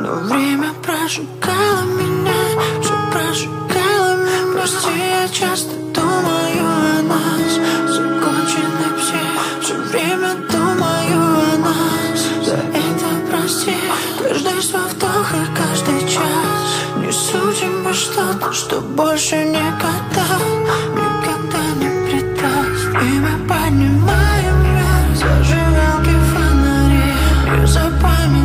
Но время прожигало меня, все прожигало меня. Прости, я часто думаю о нас. Законченный псих, все время думаю о нас. За это прости, каждый свой вдох и каждый час. Не судьба что-то, что больше никогда, никогда не предаст. И мы поднимаем вверх зажигалки, фонари, и запомним